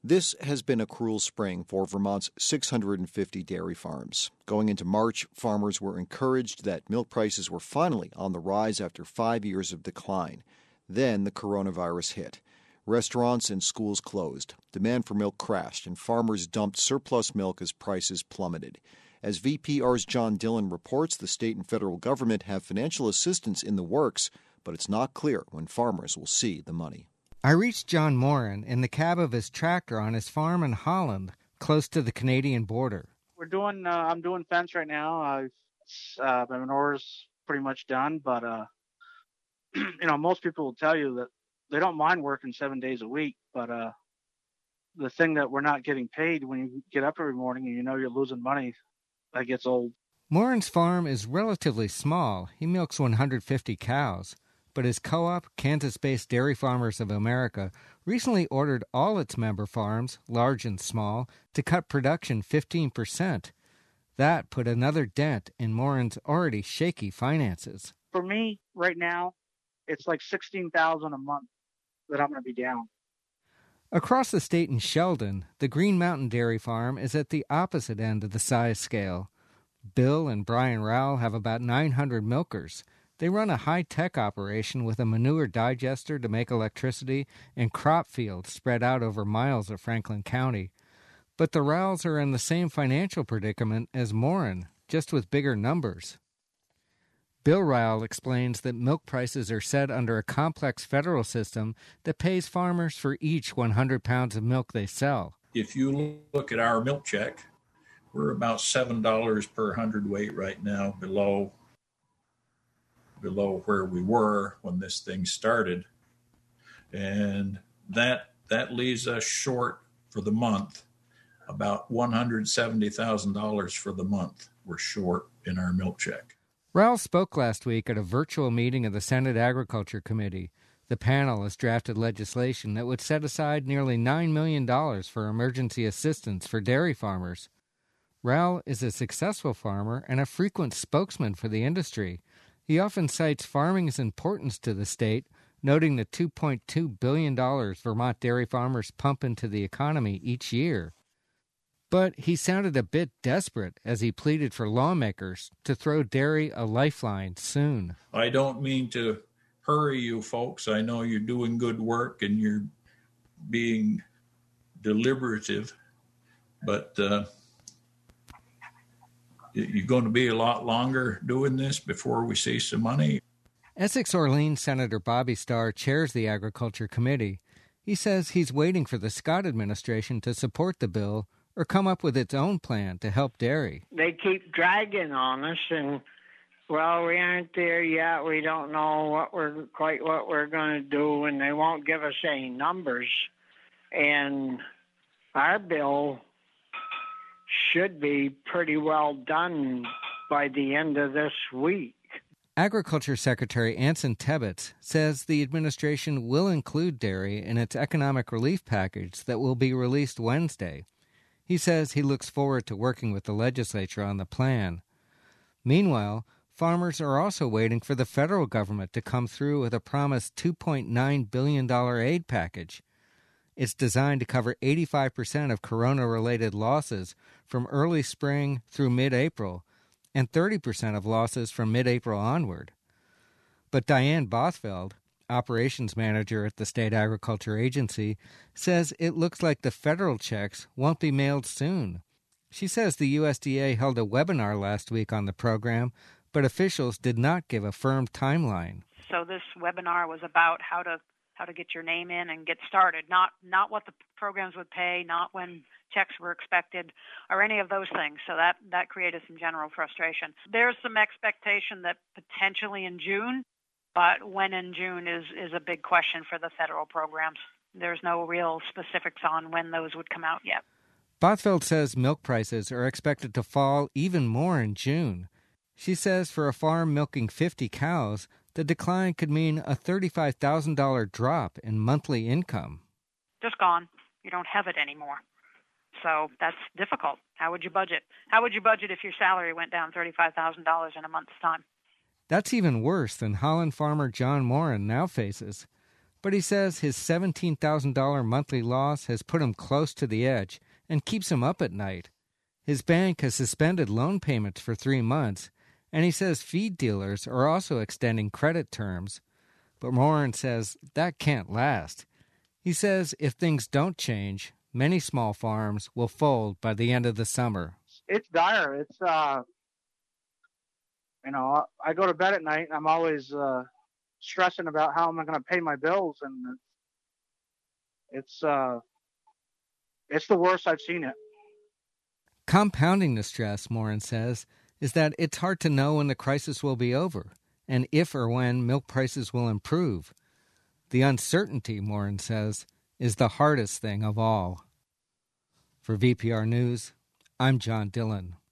This has been a cruel spring for Vermont's 650 dairy farms. Going into March, farmers were encouraged that milk prices were finally on the rise after 5 years of decline. Then the coronavirus hit. Restaurants and schools closed. Demand for milk crashed, and farmers dumped surplus milk as prices plummeted. As VPR's John Dillon reports, the state and federal government have financial assistance in the works, but it's not clear when farmers will see the money. I reached John Moran in the cab of his tractor on his farm in Holland, close to the Canadian border. I'm doing fence right now. My manure's pretty much done, but most people will tell you that they don't mind working 7 days a week, but the thing that we're not getting paid when you get up every morning and you know you're losing money, that gets old. Moran's farm is relatively small. He milks 150 cows. But his co-op, Kansas-based Dairy Farmers of America, recently ordered all its member farms, large and small, to cut production 15%. That put another dent in Moran's already shaky finances. For me, right now, it's like $16,000 a month that I'm going to be down. Across the state in Sheldon, the Green Mountain Dairy Farm is at the opposite end of the size scale. Bill and Brian Rowell have about 900 milkers. They run a high-tech operation with a manure digester to make electricity and crop fields spread out over miles of Franklin County. But the Rowells are in the same financial predicament as Moran, just with bigger numbers. Bill Rowell explains that milk prices are set under a complex federal system that pays farmers for each 100 pounds of milk they sell. If you look at our milk check, we're about $7 per hundredweight right now below where we were when this thing started. And that leaves us short for the month, about $170,000 for the month. We're short in our milk check. Rowell spoke last week at a virtual meeting of the Senate Agriculture Committee. The panel has drafted legislation that would set aside nearly $9 million for emergency assistance for dairy farmers. Rowell is a successful farmer and a frequent spokesman for the industry. He often cites farming's importance to the state, noting the $2.2 billion Vermont dairy farmers pump into the economy each year. But he sounded a bit desperate as he pleaded for lawmakers to throw dairy a lifeline soon. I don't mean to hurry you folks. I know you're doing good work and you're being deliberative, but you're going to be a lot longer doing this before we see some money. Essex-Orleans Senator Bobby Starr chairs the Agriculture Committee. He says he's waiting for the Scott administration to support the bill or come up with its own plan to help dairy. They keep dragging on us, and, we aren't there yet. We don't know what we're going to do, and they won't give us any numbers. And our bill should be pretty well done by the end of this week. Agriculture Secretary Anson Tebbetts says the administration will include dairy in its economic relief package that will be released Wednesday. He says he looks forward to working with the legislature on the plan. Meanwhile, farmers are also waiting for the federal government to come through with a promised $2.9 billion aid package. It's designed to cover 85% of corona-related losses from early spring through mid-April and 30% of losses from mid-April onward. But Diane Bothfeld, operations manager at the State Agriculture Agency, says it looks like the federal checks won't be mailed soon. She says the USDA held a webinar last week on the program, but officials did not give a firm timeline. So this webinar was about how to get your name in and get started, not what the programs would pay, not when checks were expected, or any of those things. So that created some general frustration. There's some expectation that potentially in June, but when in June is a big question for the federal programs. There's no real specifics on when those would come out yet. Bothfeld says milk prices are expected to fall even more in June. She says for a farm milking 50 cows, the decline could mean a $35,000 drop in monthly income. Just gone. You don't have it anymore. So that's difficult. How would you budget? How would you budget if your salary went down $35,000 in a month's time? That's even worse than Holland farmer John Moran now faces. But he says his $17,000 monthly loss has put him close to the edge and keeps him up at night. His bank has suspended loan payments for 3 months, and he says feed dealers are also extending credit terms. But Morin says that can't last. He says if things don't change, many small farms will fold by the end of the summer. It's dire. It's, I go to bed at night and I'm always stressing about how am I going to pay my bills, and it's the worst I've seen it. Compounding the stress, Morin says, is that it's hard to know when the crisis will be over and if or when milk prices will improve. The uncertainty, Morin says, is the hardest thing of all. For VPR News, I'm John Dillon.